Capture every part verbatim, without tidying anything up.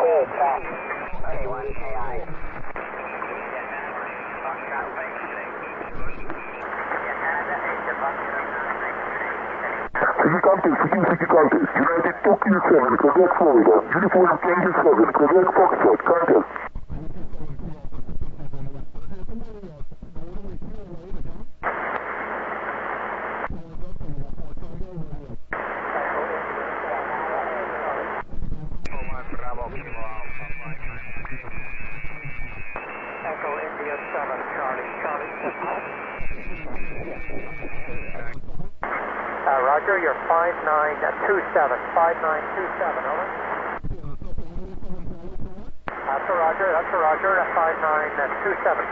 Sigicante, Sigicante, United Tokyo seven, Quebec, Florida, Uniform Tango seven, Quebec, Foxtrot, contact. Echo India seven, Charlie, Charlie. Uh, Roger, you're five nine two seven, five nine two seven, over. That's a Roger, that's a Roger, five nine two seven.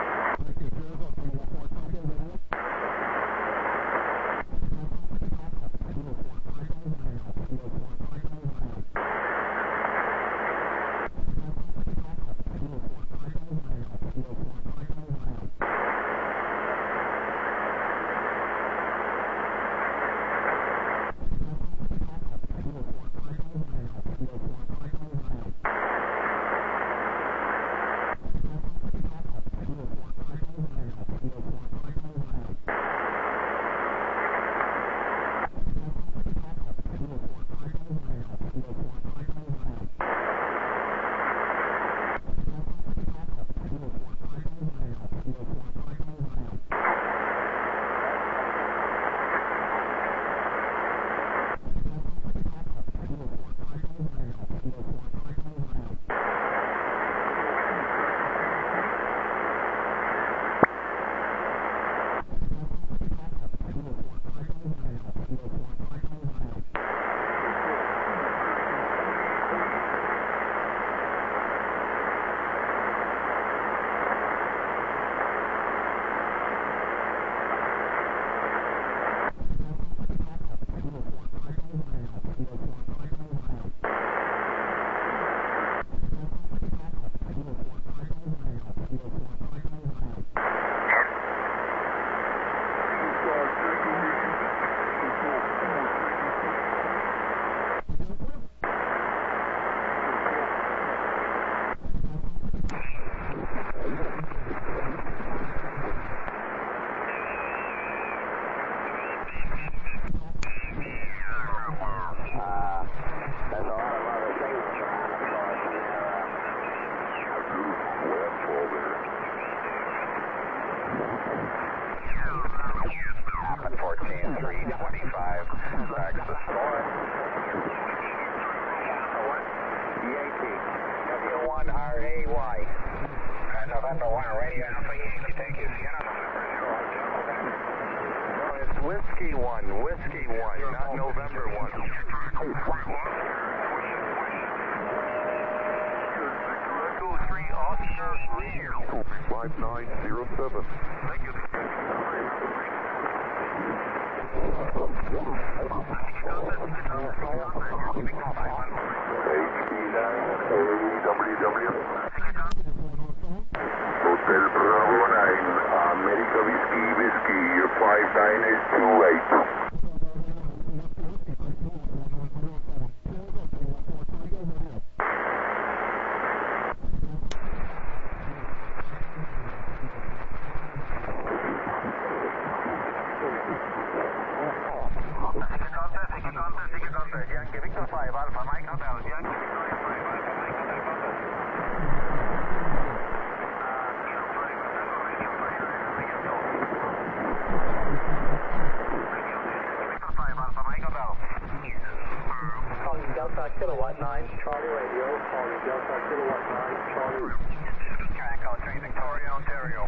November one, Radio Alpha Yankee, thank you. Sierra November zero, no, it's Whiskey one, Whiskey one, not November one. two three, Oscar three. five nine zero seven. Thank you. H D nine A W W. Hotel Bravo nine, America Whiskey Whiskey, five nine eight two eight. Yankee Victor five, Alpha Mike Hotel, Yankee Victoria five, Alpha Mike Hotel, contact. Kilo Victor five, Alpha Mike Hotel. Calling Delta Kilowatt nine, Charlie Radio, calling Delta Kilowatt nine, Charlie. Echo three, Victoria, Ontario.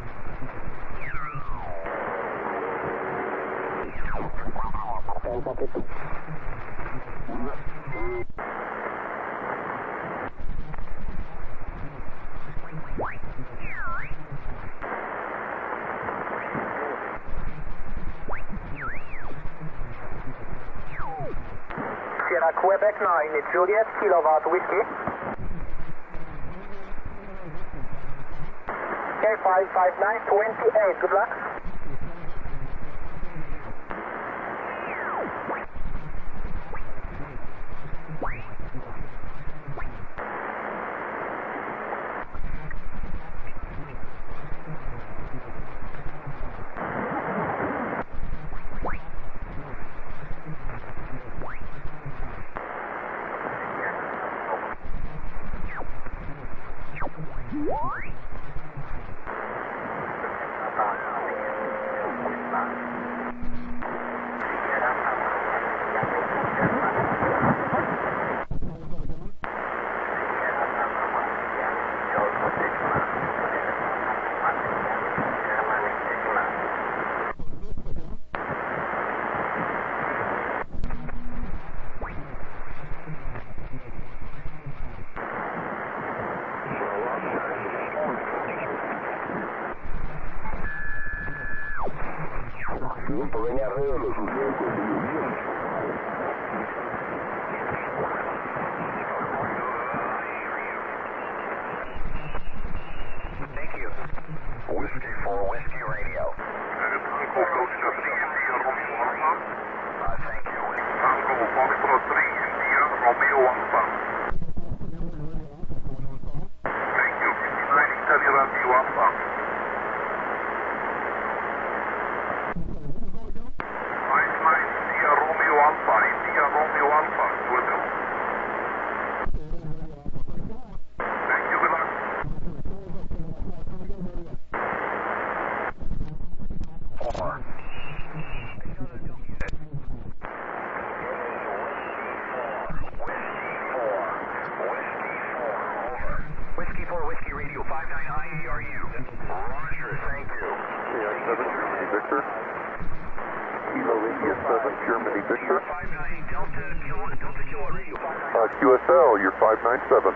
Sierra Quebec nine, Juliet Kilowatt Whiskey. K five five nine two eight, good luck. Q S L, you're five nine seven.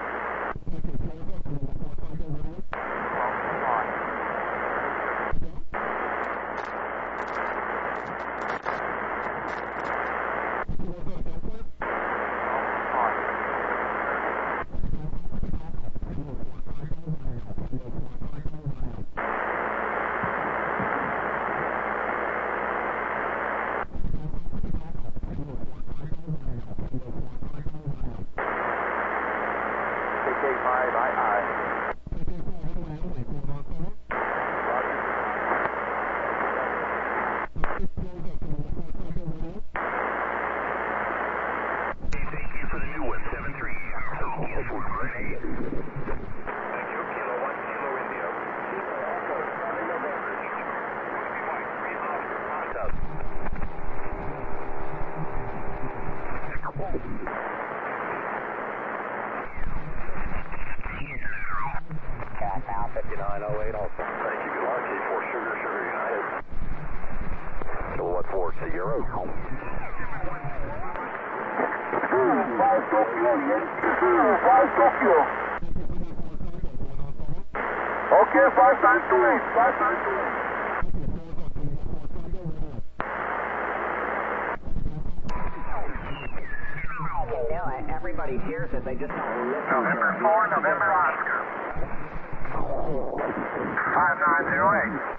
fifty-nine oh eight also. Thank you. Good luck. K four Sugar, Sugar United. Kilowatt four Sierra. five Tokyo, yes. five Tokyo. Okay, five times two eight. five times two eight. Everybody hears it, they just don't listen. November four, November Oscar. five nine zero eight.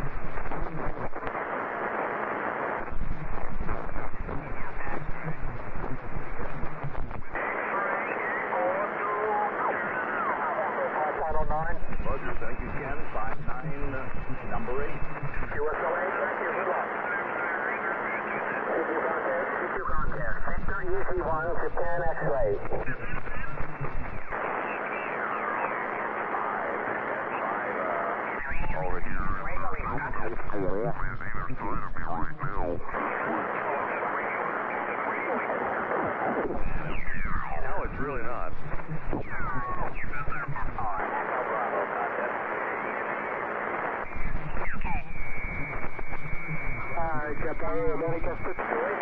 Roger, thank you, Ken. five nine, uh, number eight. Q S L A, thank you. Good luck. Keep your contact. Keep your contact. Victor Easy one, Japan X-ray. No, it's really not. Japan America six to eight.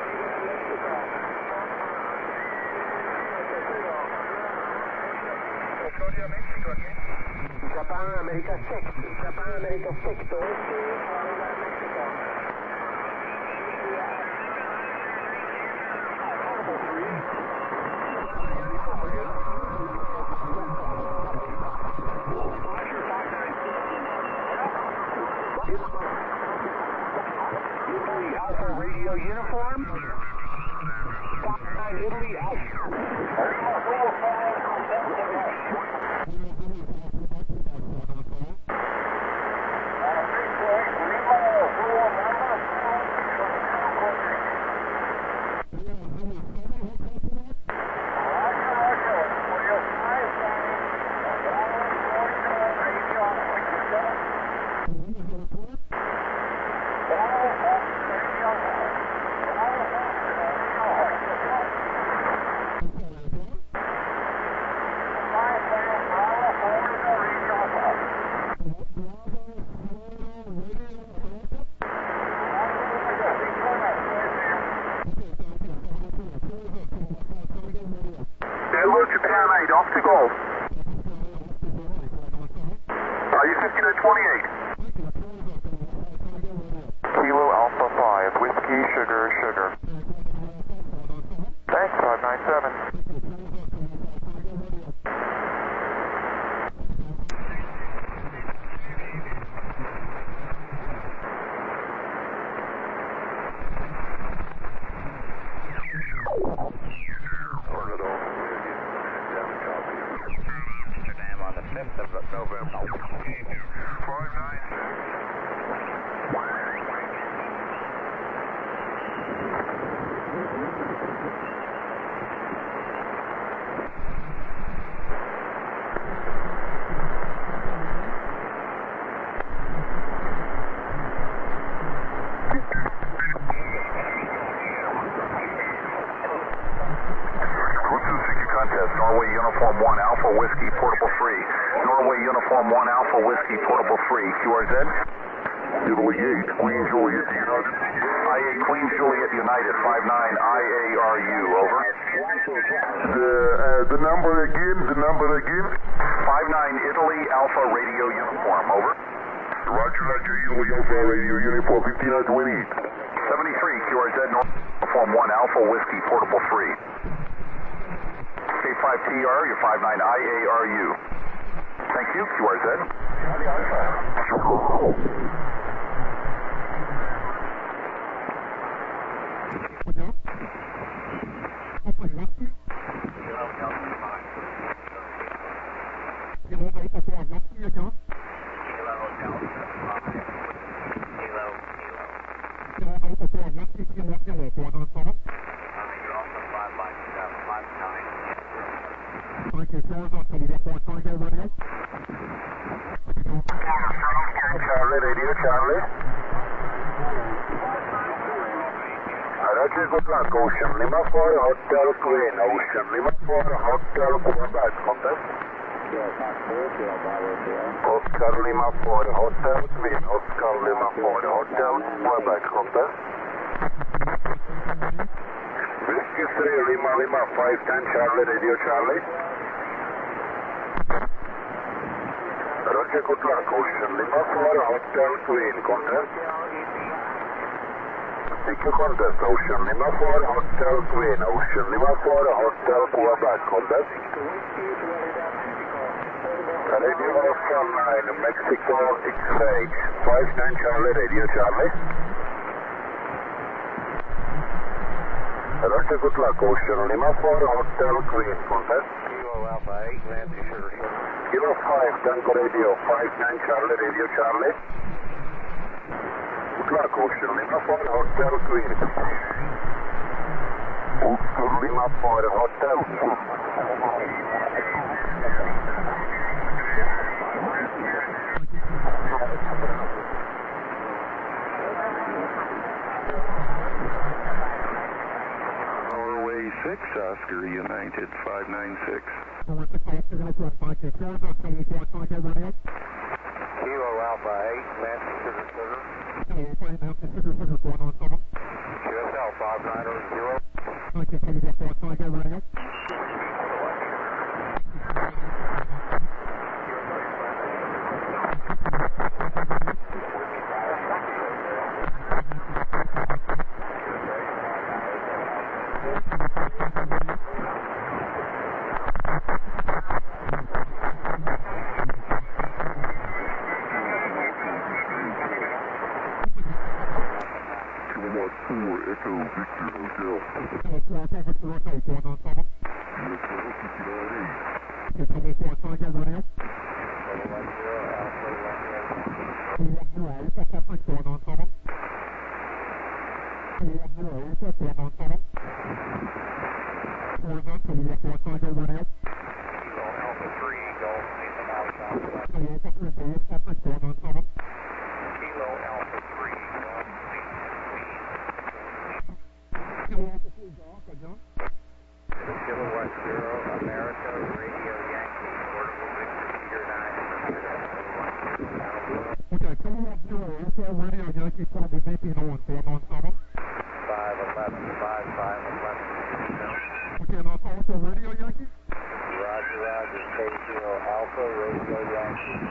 Japan America six. Japan America six to eight. Alpha Radio uniform. Foxtrot Italy altitude golf. Are you fifty-nine twenty-eight? Kilo Alpha five, Whiskey, Sugar, Sugar. Thanks, five nine seven. Amsterdam on the fifth of November. five nine seven. Contest, Norway Uniform one Alpha Whiskey, portable free. Norway Uniform one Alpha Whiskey, portable free. Q R Z? Italy eight, Queen Juliet United. I eight Queen Juliet United, five nine I A R U, over. The, uh, the number again, the number again. five nine Italy Alpha Radio Uniform, over. Roger, Roger, Italy Alpha Radio Uniform fifty-nine twenty-eight. seventy-three Q R Z, Norway Uniform one Alpha Whiskey, portable free. K five T R, you're five nine I A R U. Thank you, Q R Z. Charlie, radio Charlie. Roger, good luck, Ocean Lima for Hotel Queen, Ocean Lima for Hotel Quebec, contest. Oscar Lima for Hotel Queen, Oscar Lima for Hotel Quebec, contest. Whiskey three Lima Lima five ten Charlie, radio Charlie. Roger, good luck, Ocean Lima for Hotel Queen, contest. Thank you, contest, Ocean Lima for Hotel Queen, Ocean Lima for Hotel Quebec, contest. Radio from nine, Mexico X-ray, five nine Charlie, radio Charlie. Roger, good luck, Ocean Lima for Hotel Queen, contest. Kilo Alpha eight, Nancy Sugar, Sugar. Kilo five, Tango Radio, five nine Charlie, radio Charlie. Good luck, Ocean Lima for Hotel Queen. Ocean Lima for Hotel Queen. Norway six, Oscar United, five nine six. Kilo Alpha eight, Nancy Sugar, Sugar. Q S L five nine zero. Echo Victor Hotel. Roger that. Roger, K zero Alpha, radio Yankee.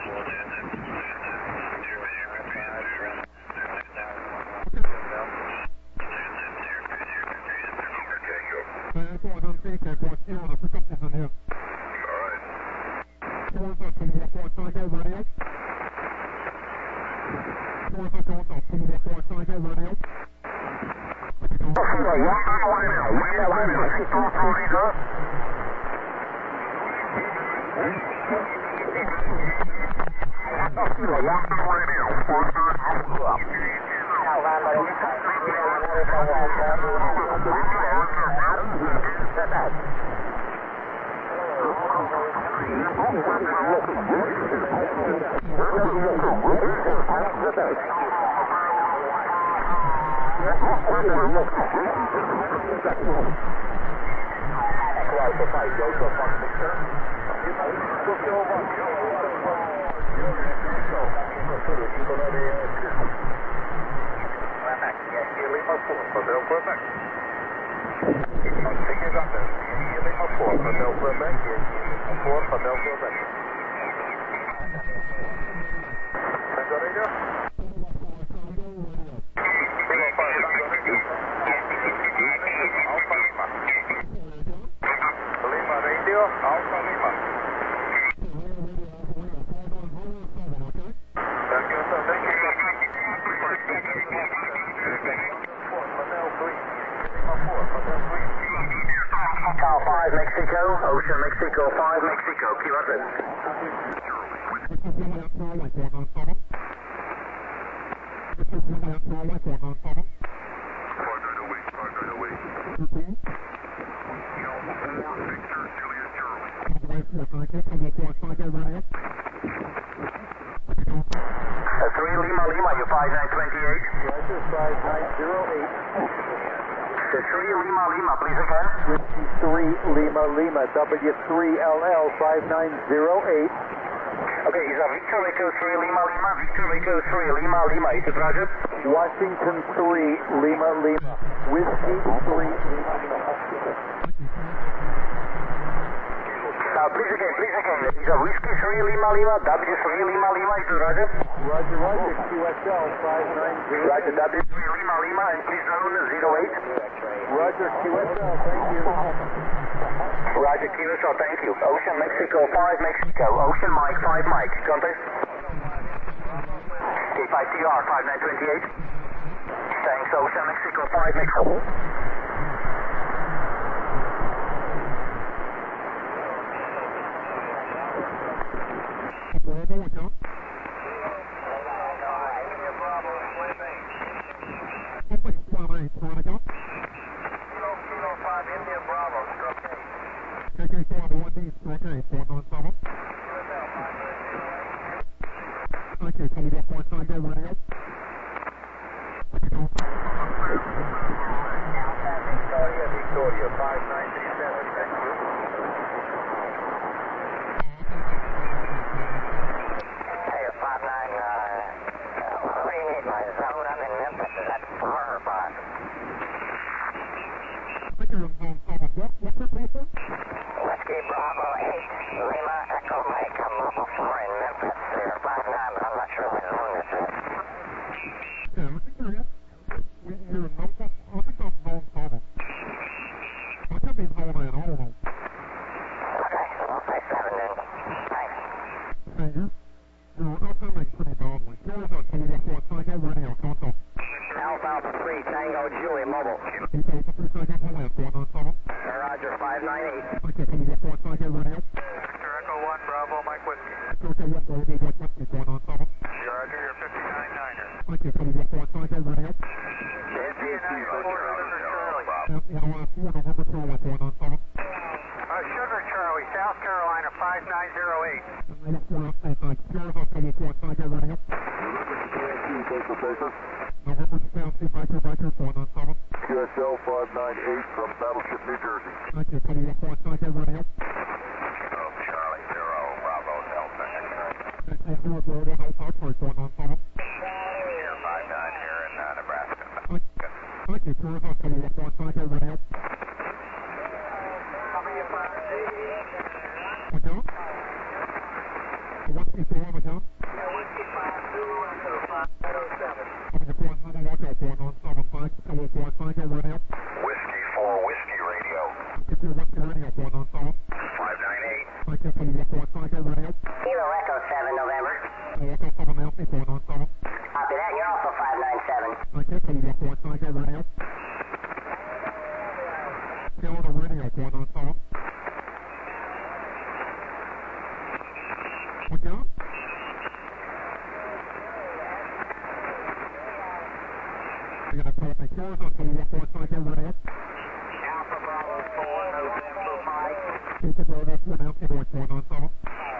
W three L L five nine zero eight. Okay, is that Victor Echo three Lima Lima? Victor Echo three Lima Lima, is it Roger? Washington three Lima Lima. Whiskey three Lima Lima. Uh, please again, please again. Is that Whiskey three Lima Lima? W three Lima Lima, is it Roger? Roger, Roger. Q S L five nine zero. Roger, W three Lima Lima, and please zone zero eight. Roger, Q S L, thank you. Roger, Q S L, thank you. Ocean Mexico five Mexico. Ocean Mike five Mike. Contact. K five T R five nine two eight. Thanks, Ocean Mexico five Mexico. Again? Whiskey four, again? Whiskey five Zulu Echo five oh seven. Over the point zero, lockout four nine seven, thanks. Kilo four, Tango radio. Whiskey four, Whiskey radio. Whiskey four, Whiskey radio, four nine seven. five nine eight. Thank you, Kilo four, Tango radio. Kilo Echo seven, November. Kilo Echo seven, Nancy, four nine seven. Copy that. You're also five nine seven. Thank you, Kilo four, Tango radio. Kilo the radio, four nine seven. Again? You're going to put up a close on Kilo four, Tango radio. Alpha Bravo four, November Mike. Keep it low, that's one out, four nine seven.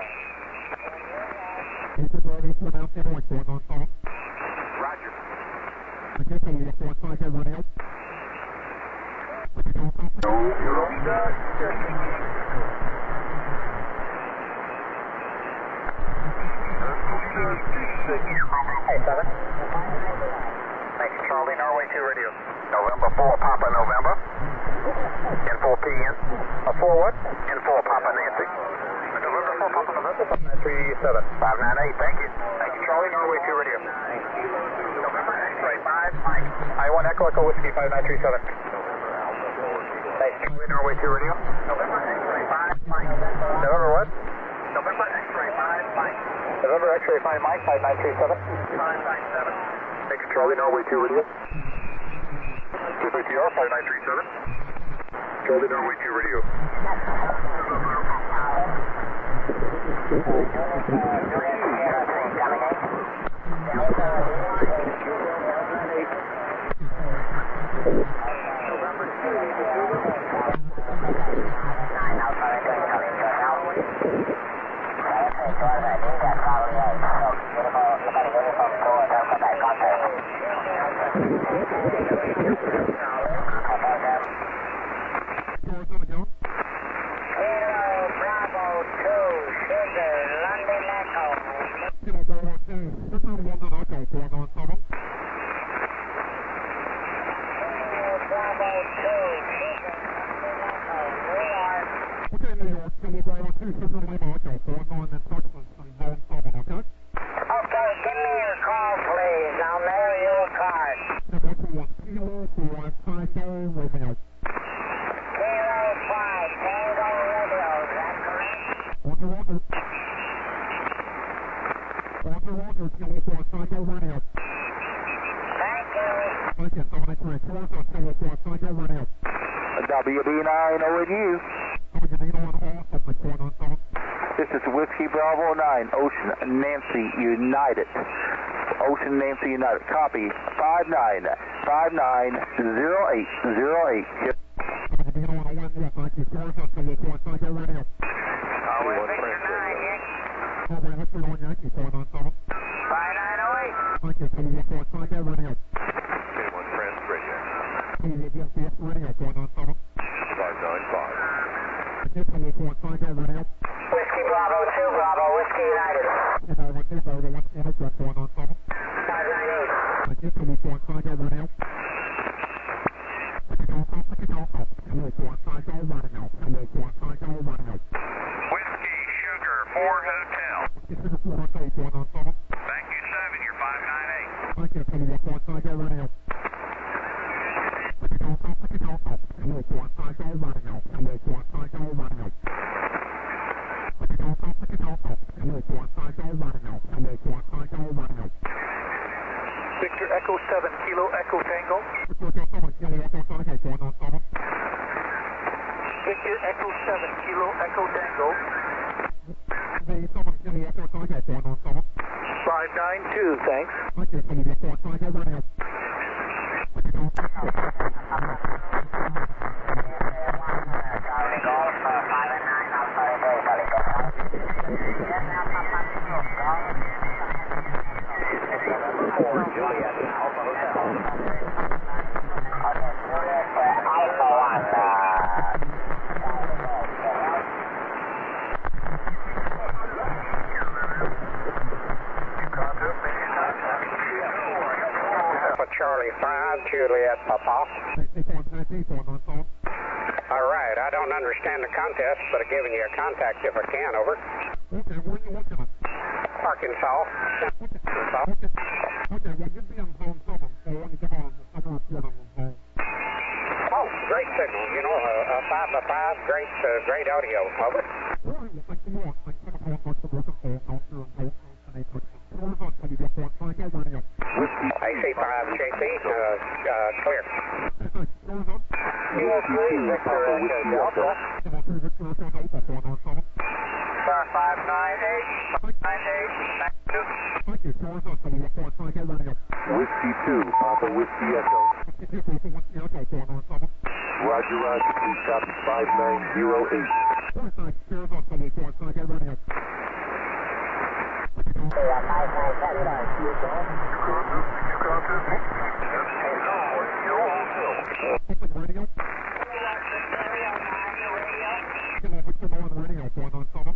Keep it low, that's one out, four nine seven. Roger. Thank you, Kilo four, Tango radio. Hey, seven. Thanks, Charlie, Norway two radio. November four, Papa November. Info P N. A four what? Info Papa Nancy. November four, Papa November, five nine three seven. five nine eight, thank you. Thank you, Charlie, Norway two radio. November X-ray five, Mike. I one Echo Echo Whiskey five nine three seven. Thanks, Charlie, Norway two radio. November X-ray five, Mike. November what? November X-ray five, Mike. November X-ray five, Mike, five nine three seven. five nine seven. Thanks, Charlie, Norway two radio. two three T R, five nine three seven. Charlie, Norway two radio. W B nine, O N U. This is Whiskey Bravo nine, Ocean Nancy United. Ocean Nancy United. Copy. five nine five nine zero eight zero eight. Whiskey Bravo two, Bravo, Whiskey United. five nine eight. Whiskey Sugar four Hotel. Thank you, seven. You're five nine eight. Victor Echo seven, Kilo Echo Tango. Victor Echo seven, Kilo Echo Tango. five nine two, thanks. Charlie five, Juliet Papa. All right, I I don't understand the contest, but I'm giving you a contact if I can, over. Okay, where are you looking at? Arkansas. Arkansas. Okay, okay, well, you'd be on zone seven, so when you get on, I'm going to report on the zone. Oh, great signal. You know, a, a five by five, great, uh, great audio, over. All right, well, thanks a lot. Thanks for the phone, thanks for working for us out here in Dalton, and eight Texas. Horizon, can you get one? Thank you, radio. A C five, J C, uh, uh, clear. Okay, thanks. Horizon. Kilo three, Victor, Echo, Delta. Kilo three, Victor, Echo, Delta, four nine seven. five nine eight, five nine eight, nine two. Thank you. Horizon, can you report? Thank you, radio. Whiskey two, Papa Whiskey Echo. fifty-two, Papa Whiskey Echo, four nine seven. Roger, Roger, please copy five nine zero eight. Okay, thanks. Horizon, can you report? Thank you, radio. Something radio? Kilo Victor One radio, four nine seven.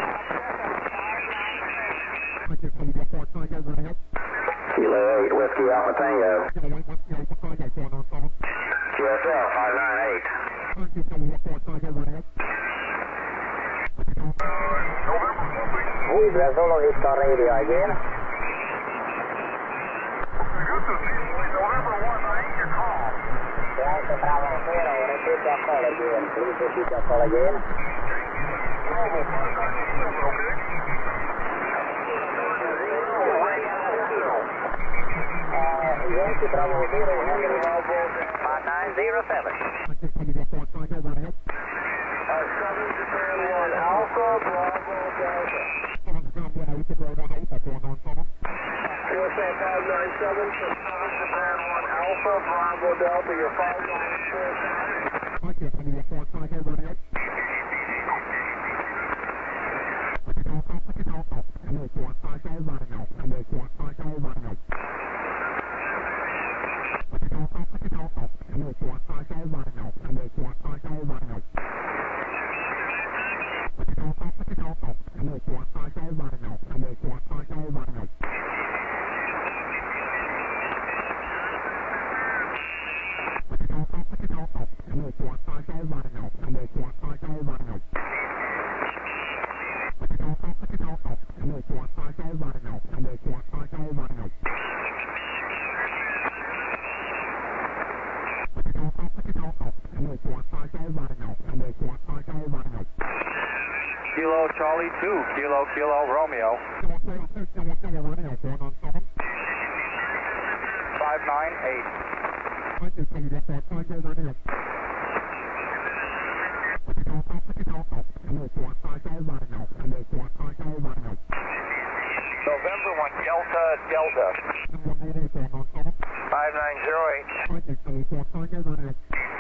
Thank you, can you report? Thank you, radio. Kilo eight, Whiskey Alpha Tango. Kilo eight, Whiskey Alpha Tango, four nine seven. Q S L, five nine eight. Thank you, can you report? Thank you, radio. Libra Zulu is the radio again. Delta Bravo Zero, repeat your call again. Please repeat your call again. Yankee Bravo Zero, Henry Bravo, five nine zero seven. Thank you, can you report? Thank you, radio. seven Japan one, Alpha Bravo Delta. seven Japan one, Alpha Bravo Delta, four nine seven. Q S L five nine seven, seven Japan one, Alpha Bravo Delta, your five nine six. Thank you, can you report? Thank you, radio. Can you report? Thank you, radio. Can you report? Thank you, radio. Can you report? Thank you, radio. Can you report? Thank you, radio. Can you report? Thank you, radio. Can you report? Thank you, radio. Can you report? Thank you, radio. Can you report? Thank you, radio. Can you report? Thank you, radio. Can you report? Thank you, radio. Can you report? Thank you, radio. Can you report? Thank you, radio. Kilo Charlie two, Kilo Kilo Romeo. Kilo Charlie two, Kilo Kilo Radio, four nine seven. five nine eight. Thank you, can you report? Thank you, radio. Can you report? Thank you, radio. Can you report? Thank you, radio. November one, Delta Delta. one eight eight, four nine seven. five nine zero eight. Thank you, can you report? Thank you, radio.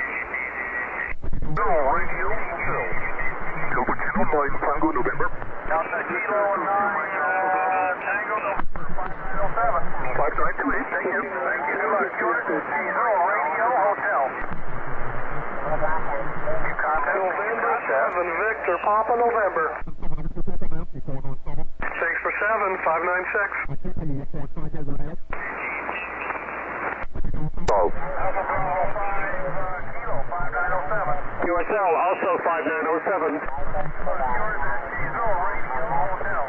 No, radio, Phil. Delta Kilo nine, Tango November. Delta Kilo nine, uh, Tango November, five nine oh seven. five nine two eight, thank you. Thank you. Q S Zero Radio Hotel. November seven, Victor Papa November. six for seven, five nine six. Thank you, can you report? Thank you, radio. Bob. Alpha Bravo five, uh, Kilo, five nine oh seven. Q S L, also five nine oh seven. Zero Radio Hotel.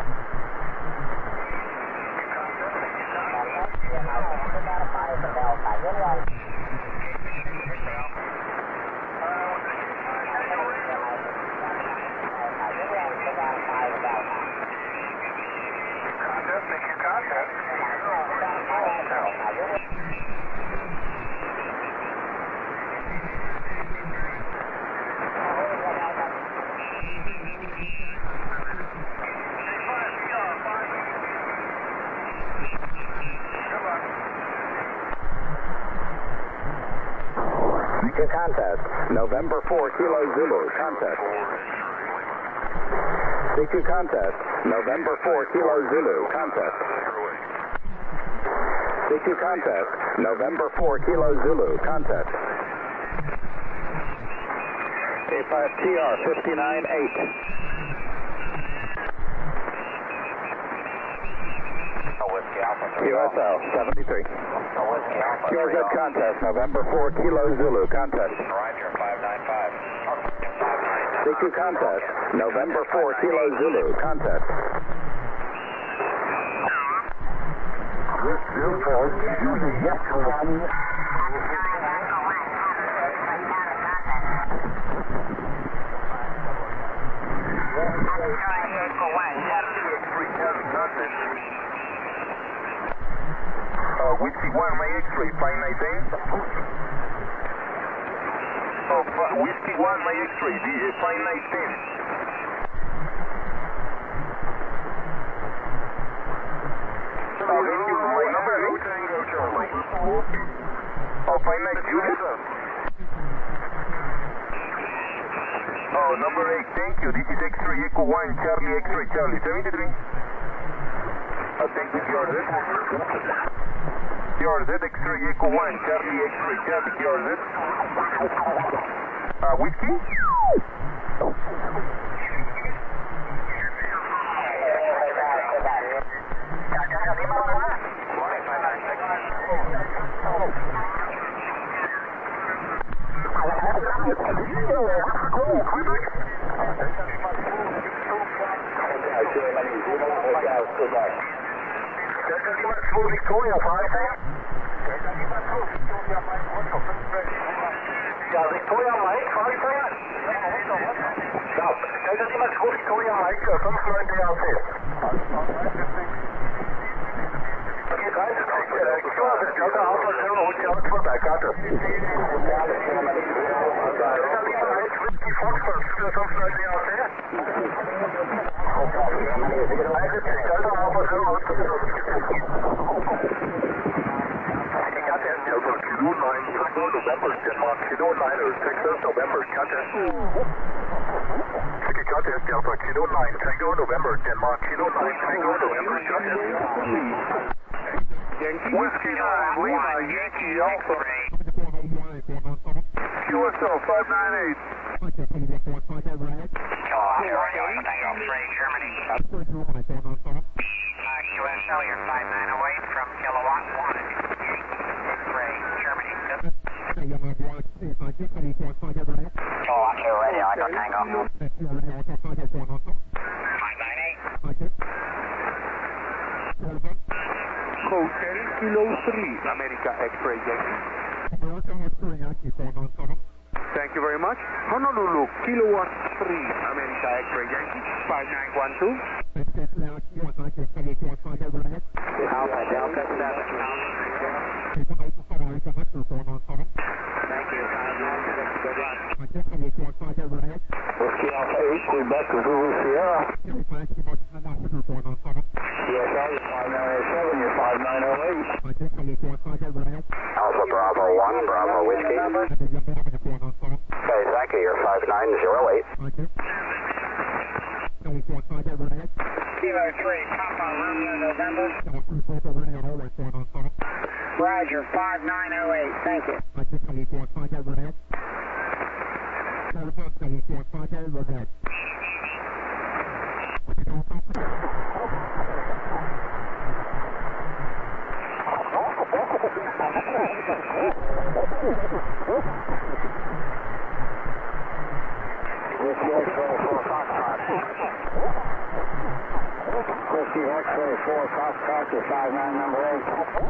Contest, thank you, contest. To contest, November four, Kilo Zulu, contest. C Q contest, November four, Kilo Zulu, contest. C Q contest, November four, Kilo Zulu, contest. A five T R fifty-nine eight. Q S L seventy-three. Q R Z contest, November four, Kilo Zulu, contest. Roger, five nine five. C Q contest. November four, Kilo Zulu. Contest. Uh, Whiskey one, my X-ray, five nineteen. Oh, Whiskey one, my X-ray, D J five nineteen. Uh, thank you, my number eight. Tango Charlie. Oh, five nineteen, sir. Oh, number eight, thank you. This is X-ray Echo one, Charlie, X-ray Charlie, seventy-three. Uh, thank you, Jordan. Jordan, X-ray Echo one, Charlie, X-ray Charlie, Jordan. Uh, Whiskey? Victoria, five. Yeah, Victoria Mike, five. Stop. Delta Lima two, Victoria Mike, fünf neun D A C. Okay, rein, Q S Delta Alpha Zero Hotel Quebec, got it. Delta Lima eight, Whiskey Foxtrot, fünf neun D A C. Delta Alpha Zero Hotel. Delta Kilo nine, Tango November, Denmark, Kilo nine, Texas, November, contest. Ticket contest, Delta Kilo nine, Tango November, Denmark, Kilo nine, Tango November, contest. Whiskey nine, Lima, Yankee Alpha. Q S L five nine eight. Q S L, you're five nine oh eight from Kilowatt one. X-ray, Germany. Kilowatt two radio, Echo Tango. five nine eight. Hotel Kilo three, America X-ray Yankee. Thank you very much. Honolulu, Kilowatt three, America X-ray Yankee, five nine one two. Alpha Delta seven. Thank you. Whiskey Alpha eight, Quebec, Zulu Sierra. C S L, you're five nine oh seven, you're five nine oh eight. Alpha Bravo one, Bravo Whiskey. Okay, thank you, you're five nine oh eight. Kilo three, Papa Romeo November. Roger, five nine oh eight, thank you. Whiskey X-ray four, Foxtrot, you're five nine number eight.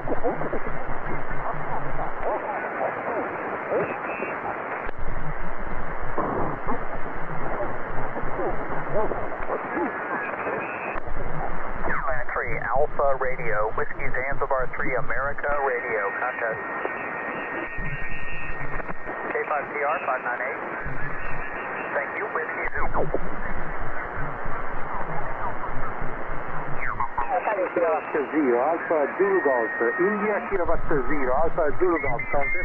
Three Alpha Radio, Whiskey Zanzibar three America Radio, contest. K five T R five nine eight. Thank you, Whiskey Zoo. Kilowatt zero, Alpha Zulu Golf, India Kilowatt zero, Alpha Zulu Golf, contest.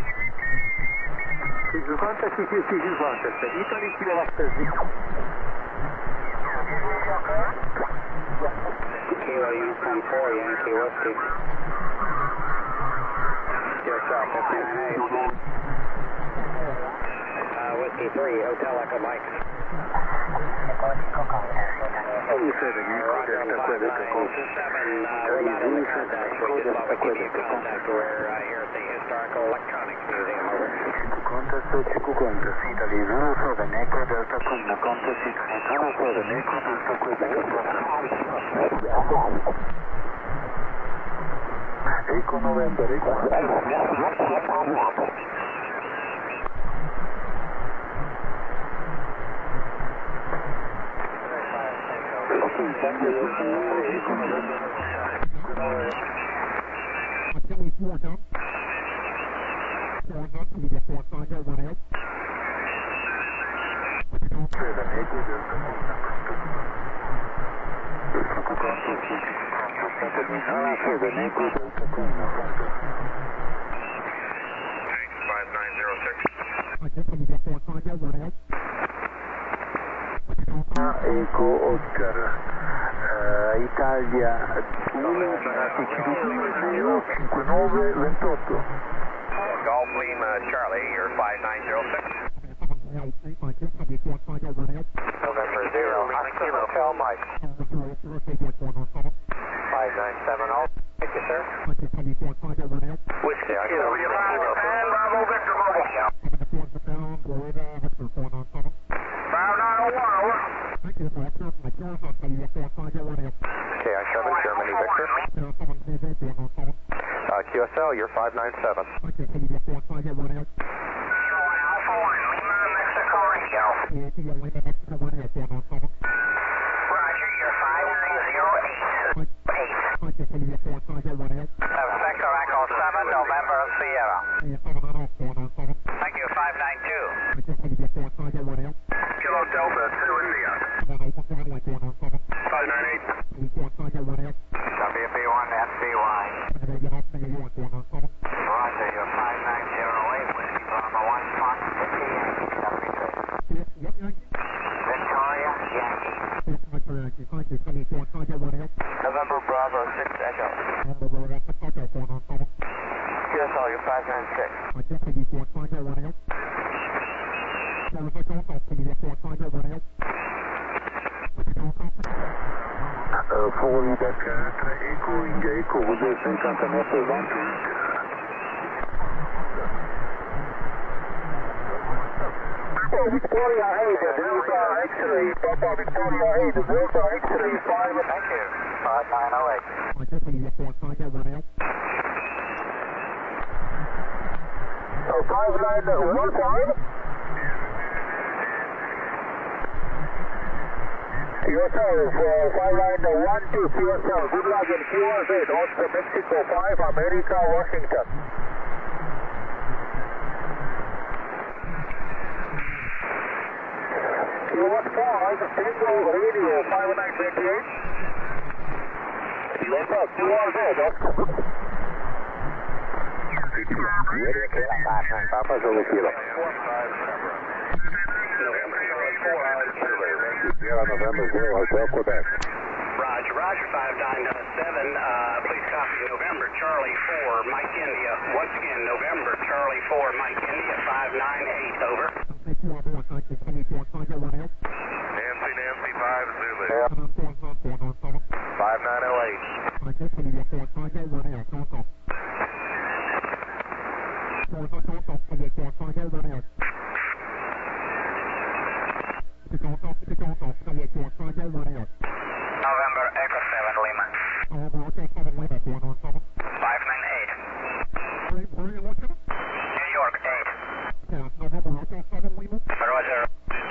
Zulu contest, C Q C Zulu contest, Italy Kilowatt zero. Kilo Uniform four, Yankee Whiskey. Yourself, fifty nine eight. Uh, Whiskey three, Hotel Echo Mike. Oh, you said that you Roger, contacted five Quebec. nine seven, uh, we're not in the contact. We just thought we'd give you contact. We're uh, here at the Historical Electronics Museum, over. Contest, Chico Contest, Italy, Zulu seven, Echo Delta Command. contact six Alpha seven, Echo Delta Quebec. Echo November, Echo Achilles four down. Four up, we get four five, one out. seven, Echo Delta seven, Echo Delta five nine zero six. Achilles, we get four five, one out. Eco Oscar, uh, Italia uno cinquantanove ventotto. Golf Lima Charlie, you're five nine zero six. November zero, Hotel Mike. five nine seven zero. Thank you, sir. Whiskey, I And Bravo Victor Mobile. five nine oh one, over. K I seven, Germany Victor. Uh, Q S L, you're five nine seven. Alpha one, Lima, Mexico Radio. Roger, you're five nine zero eight. eight. Vector Echo seven, November Sierra. Thank you, five nine two. Kilo Delta two India. five nine eight. W B one F C Y. Roger, you're five nine zero eight. Whiskey Bravo one, Fox fifty-eight. Victoria, Yankee. November Bravo six Echo. Q S L, you're five nine six. Uh, Florida quatro, Eco India, Eco cinquantanove venti. Victoria eight, Delta X-ray, Papa Victoria eight, Delta X-ray five. Thank you. five nine oh eight. So five nine one five. Q S L for five nine one two, Q S L, good luck in Q S eight, Oscar Mexico five, America, Washington. Q S five, Tango Radio, five nine twenty-eight. Q S L, Q S eight, Oscar. Ready, five nine, Papa Zulu Kilo. Sierra November zero, Hotel Quebec. Roger, Roger, five nine seven. Uh, please copy November Charlie four, Mike India. Once again, November Charlie four, Mike India, five nine eight, over. Nancy, Nancy, five Zulu. five nine oh eight. November Echo seven Lima. five nine eight. New York eight. Roger.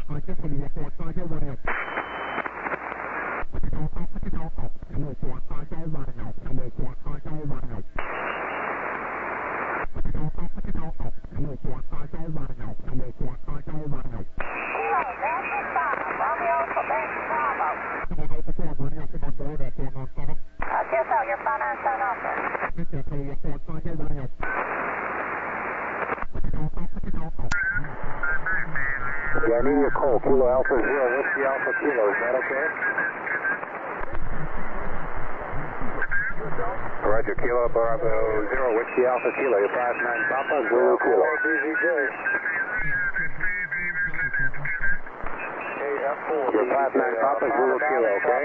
Yeah, I need your call, Kilo Alpha Zero, Whiskey Alpha Kilo, is that okay? Roger, Kilo Bravo Zero, Whiskey Alpha Kilo, you're five nine Papa, Zulu Kilo. You're five nine Papa, Zulu Kilo, okay?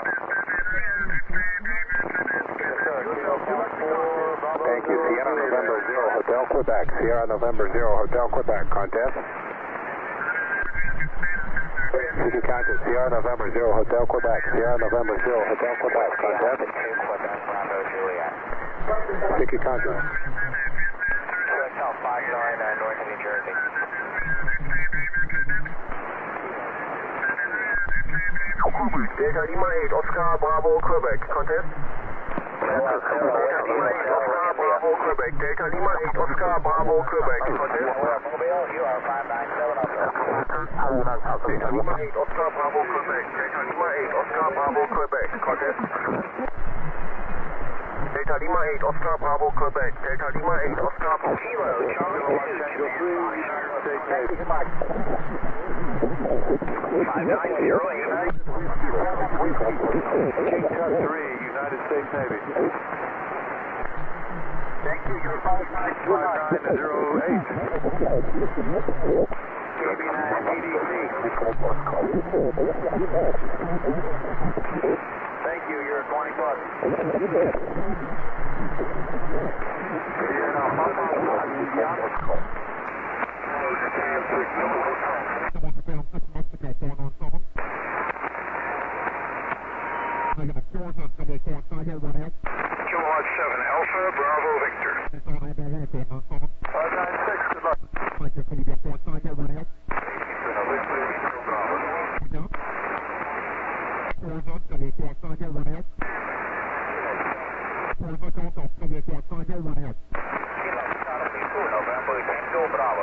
Thank you, Sierra November Zero, Hotel Quebec, Sierra November Zero, Hotel Quebec, contest. contact. Sierra November zero Hotel Quebec. Sierra November zero Hotel Quebec. Contact. Quebec Bravo Juliet. Sticky contact. Hotel five nine uh, north of New Jersey. Delta Lima eight, Oscar Bravo Quebec. Contest. Delta Lima eight, Oscar Bravo Quebec. Delta Lima eight, Oscar Bravo Quebec. Contest. Mobile, you are five nine seven up. Delta Lima eight, Oscar Bravo Quebec. Delta Lima eight, Oscar Bravo Quebec. Contest. Delta Lima eight, Oscar Bravo Quebec. Delta Lima eight, Oscar Kilo. five nine zero eight. three, United States Navy. Thank you, you're five nine zero eight. K B nine P D C. Thank you, you're twenty plus. Kilowatt seven, Alpha, Bravo, Victor. five nine six, good luck. November Tango Bravo.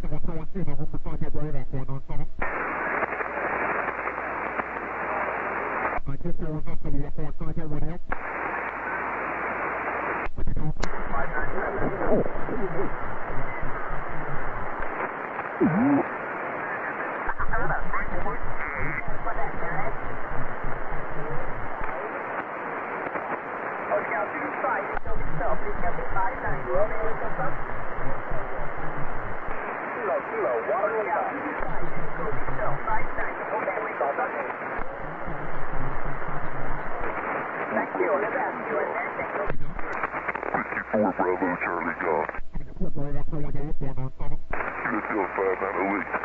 four Bravo, Charlie Golf. Field five nine oh eight.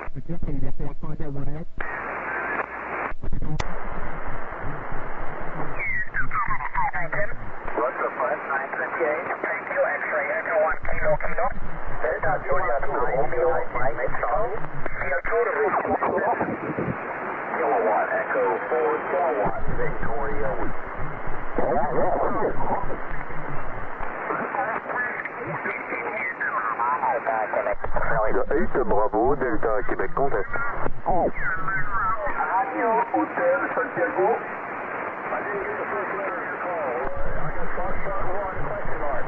Roger, five nine twenty-eight. Thank you, X-ray, Echo one Kilo Kilo. Delta Juliet nine, Romeo, Mike Charlie. Field two to Kilowatt, Echo four, Kilowatt, Victoria, eight Bravo, Delta Québec, contest. Radio Hotel Santiago. I didn't get the first letter of your call. I got Foxtrot one question mark.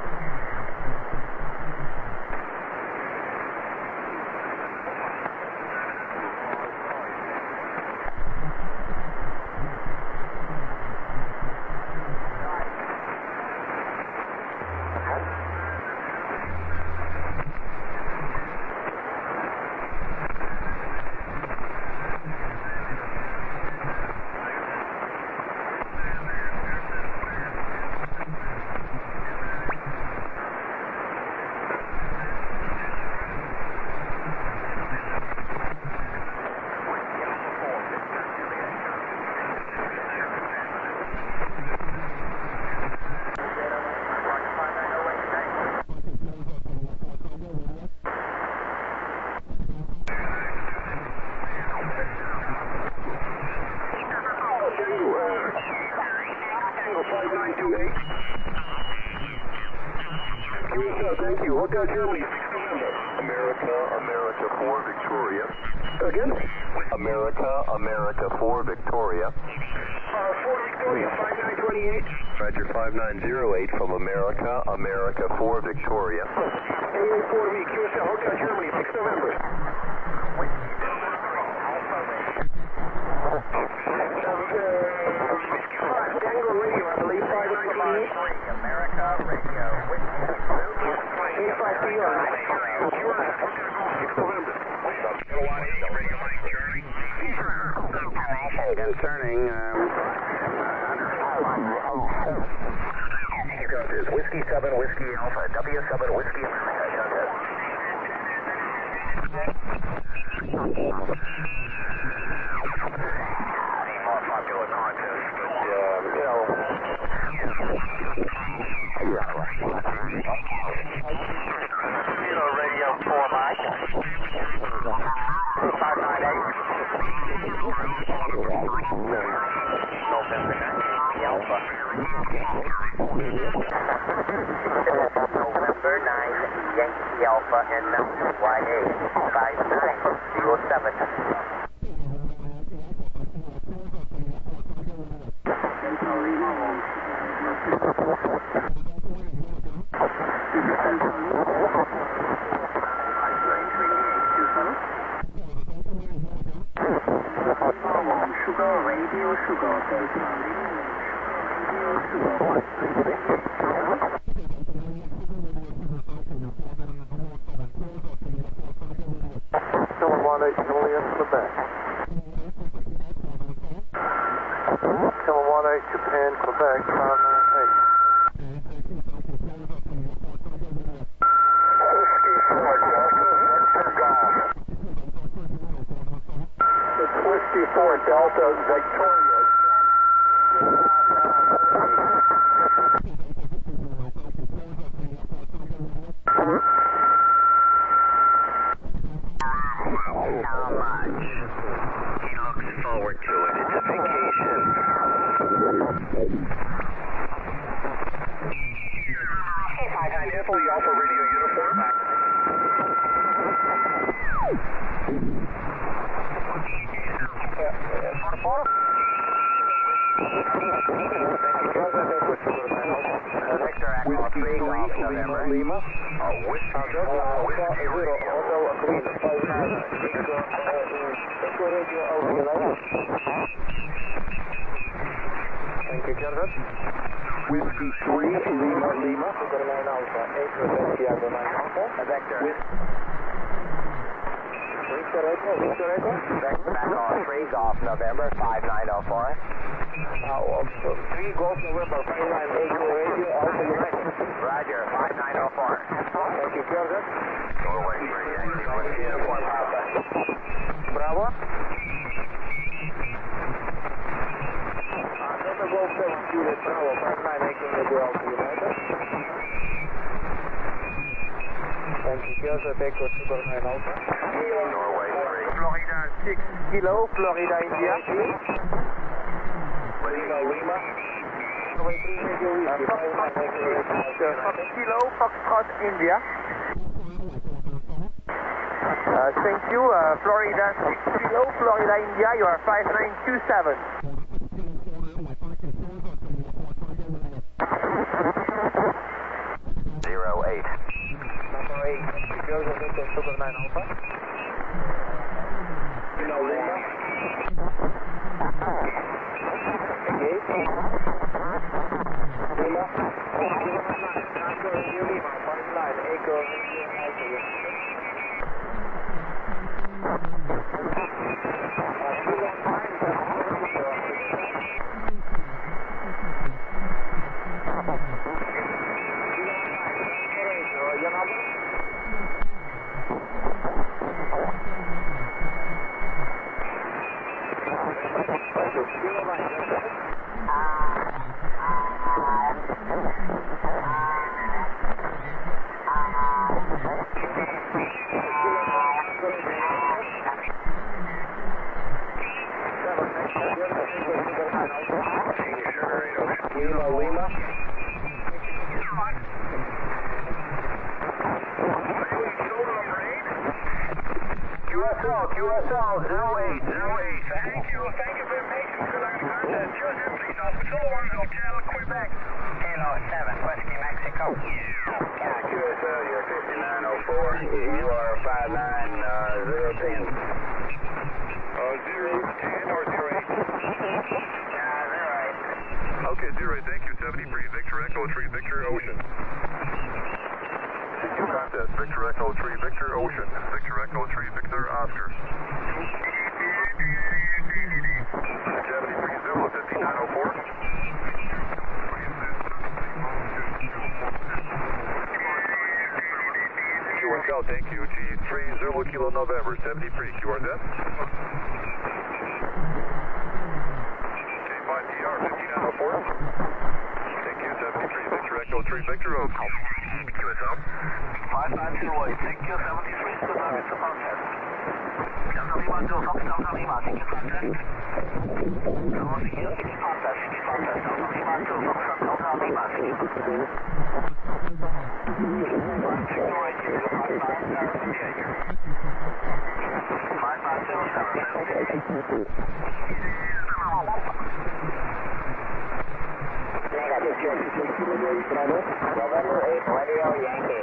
Thank you. Hotel Germany, America, America four, Victoria. Again? America, America four, Victoria. Uh, four Victoria, five nine twenty-eight. Roger, five nine zero eight from America, America four, Victoria. A eight four V, Q S L, Hotel Germany, six November. Tango Radio, I believe, five nine twenty-eight. America Radio, eight five P R. Concerning, um, Is Whiskey seven, Whiskey Alpha, W seven, Whiskey Alpha, November nine, Alpha. November nine, Yankee Alpha and Y A five nine zero seven. Sugar, radio, sugar, radio, sugar. Kilo one eight, Juliet to the back. Kilo one eight, Japan, Quebec, five nine eight. fifty-four Delta Victoria. How much? He looks forward to it. It's a vacation. five nine Italy Alpha Radio Uniform. Victor Echo three Golf November. Lima. Whiskey Zero, Auto Queen, five nine, Echo, Echo Radio Alpha. Thank you, Jonathan. Whiskey three, Lima, Lima, Sugar nine Alpha, Echo, Santiago nine Alpha. Victor. Victor Echo, Victor Echo. Victor Echo three Golf November five nine zero four. three Golf November, five nine, Echo Radio Alpha United. Roger, five nine zero four. Thank you, Jonathan. Norway three Yankee Whiskey Uniform Alpha. Bravo. Delta Golf seven, Juliet Bravo, five nine, Echo Radio Alpha United. Thank you, Joseph Echo, Sugar nine Alpha. Norway three. Florida six Kilo, Florida India. Lima, Lima. Norway three, Radio Whiskey, five nine, Echo Radio Alpha Fox United. Kilo, Foxtrot India. Uh, thank you, uh, Florida six Kilo, Florida India. You are five nine two seven. Zero eight. Number eight, Joseph Echo, Sugar nine Alpha. Lima, Lima. Engage. Lima. Tango Radio Lima, five nine, Echo Radio Alpha United. Lima, Lima. Q S L, Q S L, zero eight, zero eight. Thank you, thank you for your patience. Good luck in the contest. Joseph, please, Alpha Control one, Hotel, Quebec. Kilo seven, Whiskey Mexico. Yeah, Q S L, you're fifty-nine oh four. You are five nine zero ten. Uh, zero ten or zero eight? Yeah, zero eight. Okay, zero eight, thank you. seventy-three, Victor Echo three, Victor Ocean. C Q contest, Victor Echo three, Victor Ocean. Victor Echo three, Victor Oscar. seventy-three, Zulu, fifty-nine oh four. Q S L, thank you. G three, Zulu, Kilo, November, seventy-three, Q R Z. K five T R, fifty-nine oh four. Thank you, seventy-three, Victor Echo three, Victor Ocean. Q S L. five nine zero eight, thank you, seventy-three, good luck, it's a contest. Delta Lima to Fox Delta Lima, seeking contact. Hello, seeking contact, seeking contact. Delta Lima to Fox Delta Lima, seeking contact. five five zero seven. November eighth, Radio Yankee.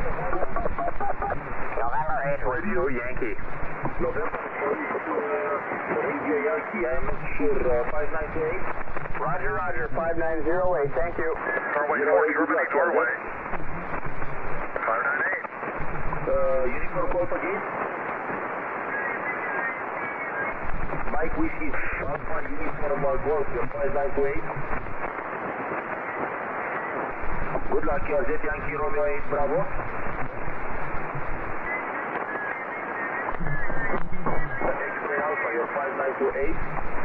November eighth, Radio Yankee. November Radio Yankee, I'm sure five nine eight. Roger, Roger, five nine zero eight, thank you. Norway, Norway, Germany, Norway. five nine eight. Uh, uniform Golf again. Mike Whiskey, Alpha Uniform Golf, five nine two eight. Good luck, J Yankee Romeo eight, Bravo. X-ray Alpha, you're five nine two eight.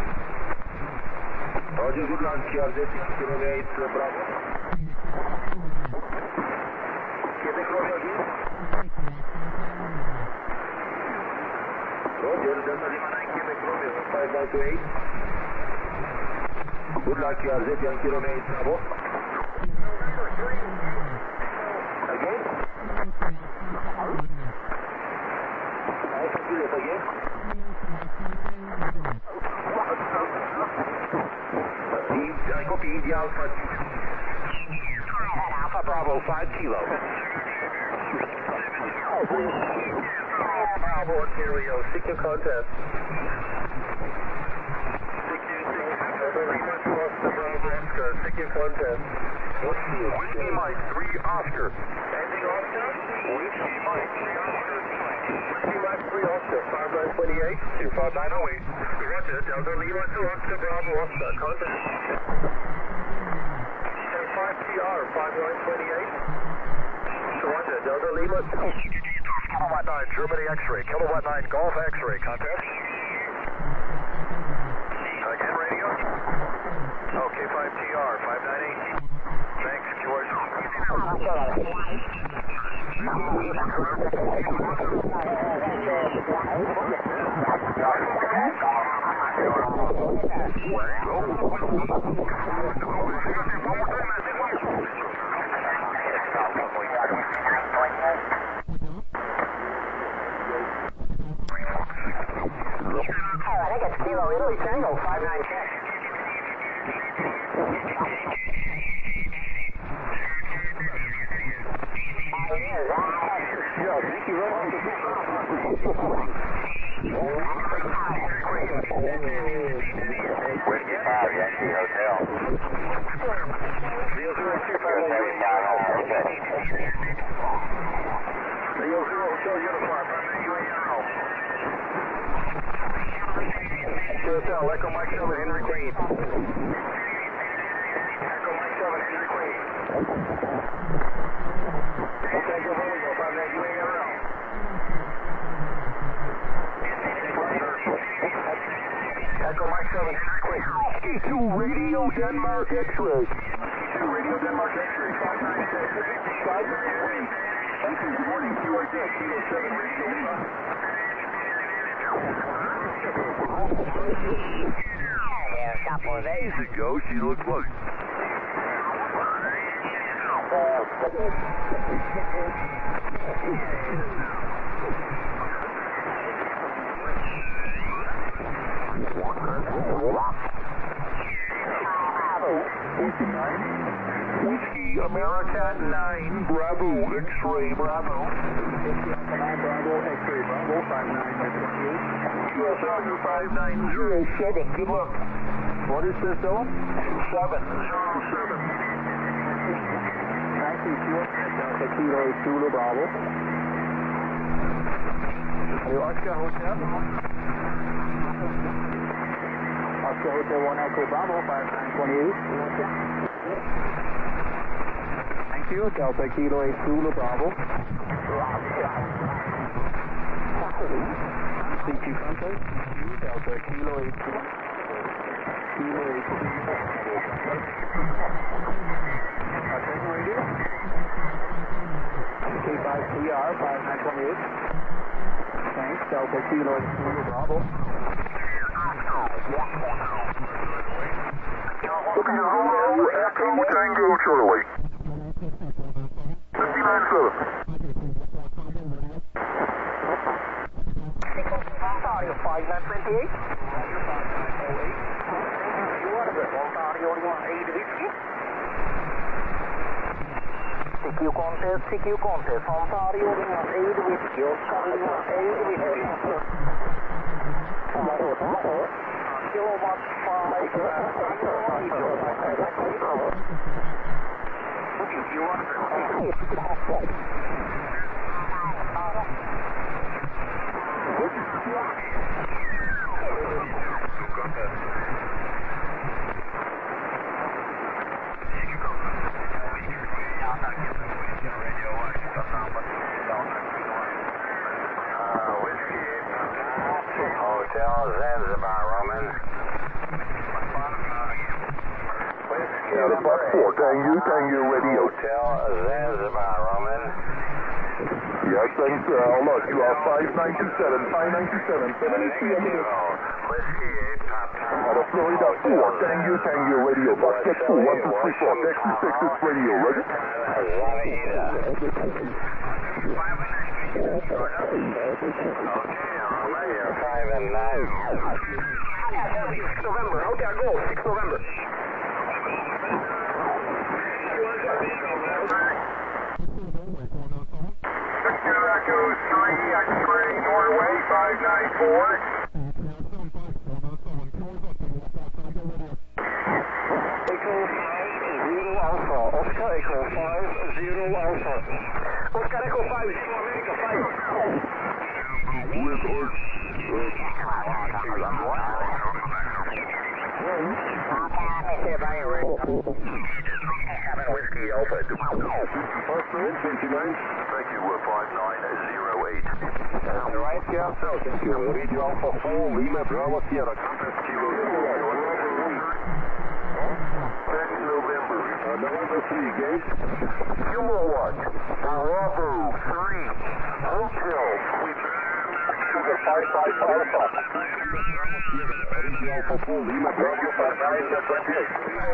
Roger, good luck, J Yankee Romeo eight, Bravo. Quebec Romeo again. Roger, Delta Lima nine, Quebec Romeo, five nine two eight. Good luck, J Yankee Romeo eight, Bravo. Again? I can do it again. I copy the Alpha. Alpha Bravo, five kilo. Bravo, Ontario, seeking contest. Seeking contest. Whiskey Mike, three Oscar. Ending Oscar? Whiskey Mike, three Oscar. Whiskey Mike, three Oscar, five nine two eight, two five nine oh eight. Roger, Delta Lima, two Oscar, Bravo, Oscar, contact. five T R, five nine two eight. Roger, Delta Lima, Kilowatt nine, Germany X-ray, Kilowatt nine, Golf X-ray, contest. Again, radio? Okay, five T R, five nine eight. Thanks, George. I think it's Kilo Italy Tango, five nine six. Whiskey five, Yankee Hotel. Leo zero two five nine Leo zero Hotel Uniform, Hotel, Echo Mike seven, Henry Queen. Echo Mike seven, Henry Queen. Okay, go home, go five nine U A R L. Echo Mike seven, Henry Queen. Ski two, Radio Denmark X-ray. two, Radio Denmark X-ray, five nine six. five nine eight. Thank you, good morning, Q R D, Kilo seven, Radio Denmark. Yeah, a couple of days ago, she looked like. Whiskey America nine, Bravo, X-ray, Bravo. Whiskey nine, Bravo, X-ray, Bravo, five nine two eight. Q S R five nine zero seven, good luck. What is this, Dylan? seven zero seven. Thank you, Q S R Delta Kilo Zulu Bravo. Oscar Hotel. Oscar Hotel one Echo Bravo, five nine two eight. Thank you, Delta Kilo Zulu Bravo. C Q contact, Delta Kilo eight two. Kilo eight two. Contact radio. K five T R five nine two eight. Thanks. Delta Kilo three Bravo. Echo Tango Charlie. fifty-nine seven. Ontario five nine two eight. Ontario one eight Whiskey. C Q contest, C Q contest. Ontario one eight Whiskey. Oscar one eight Whiskey. Kilowatt five. Hotel Zanzibar, Roman. Yeah, the Buck four, Tango, Tango Radio. Hotel Zanzibar, Roman. Yes, thanks, uh, look, you are five nine two seven, five nine two seven, seventy-two minutes. Whiskey eight, top time. Out of Florida four, Tango, Tango Radio. Buck six four, one two three four, Taxi six six Radio, ready? Five and nine. six November. Hotel Go. six November. Echo three, X-ray Norway, five nine four. Echo five zero Alpha. Oscar Echo five zero Alpha. Oscar Echo five zero America five. Whiskey Alpha. twenty-nine. Thank you, five nine zero eight. Right, yeah, so thank you. Radio Alpha four, Lima Bravo Sierra. Contact Kilo six November. November three, gauge. Kilowatt. Bravo three. Hotel. Sugar five five Alpha. Radio Alpha four, Lima Bravo five nine twenty-eight.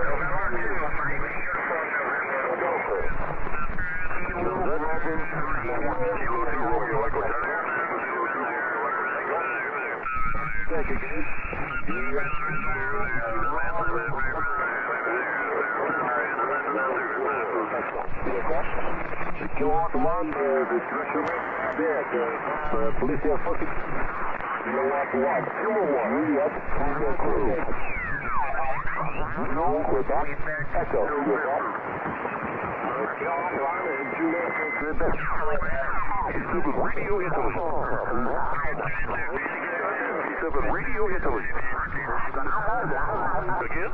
Kilowatt one, uh, the structure there, the uh, police forty. Kilowatt one, kilowatt, Juliet, Tango crew. No, Quebec, Echo, Quebec. Quebec. seven Radio Italy. seven Radio Italy. Again?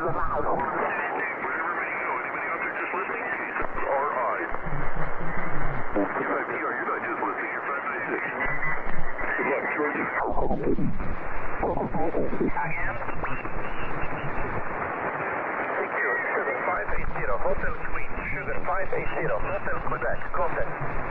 R I. You're not, you're not just listening, you're five ninety-six. Good luck, George. Thank you. Sugar five eight zero. Hotel Suite. Sugar five eight zero. Hotel Quebec. Contact.